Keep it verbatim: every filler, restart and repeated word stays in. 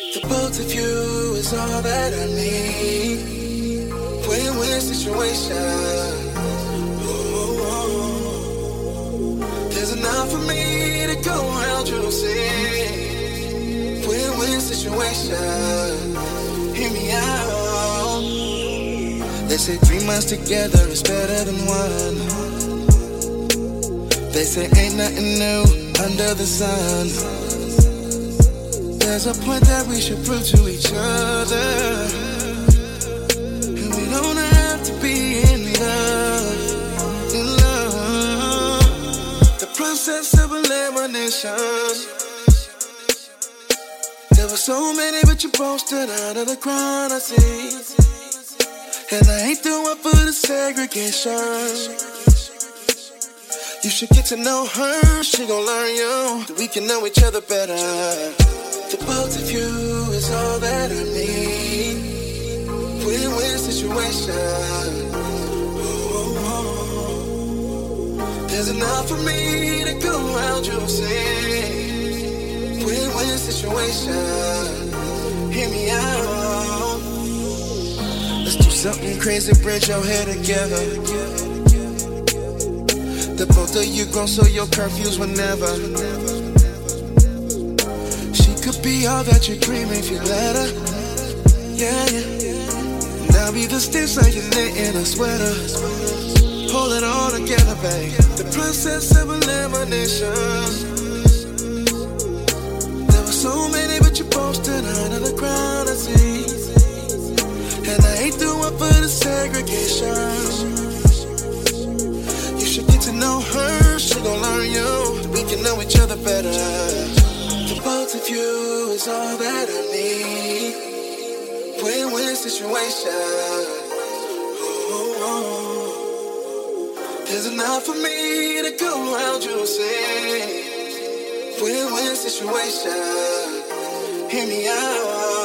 The both of you is all that I need. Win-win situation. There's enough for me to go around, you see. Win-win situation. Hear me out. They say three months together is better than one. They say ain't nothing new under the sun. There's a point that we should prove to each other. And we don't have to be in love. In love. The process of elimination. There were so many, but you both stood out of the crowd, I see. And I ain't the one for the segregation. You should get to know her, she gon' learn you, that we can know each other better. The both of you is all that I need. Win-win situation. There's enough for me to go around, you see. Win-win situation. Hear me out. Let's do something crazy, bridge your head together. The both of you grown, so your curfews whenever. She could be all that you dream if you let her. Yeah, yeah. And I'll be the stitch like you're knit in a sweater. Hold it all together, babe. The process of elimination. There were so many, but you both stood out of the crowd, I see. And I ain't the one for the segregation. You should get to know her, she gon' learn you, we can know each other better. The both of you is all that I need. Win-win situation. Oh, oh. There's enough for me to go around, you see. Win-win situation. Hear me out.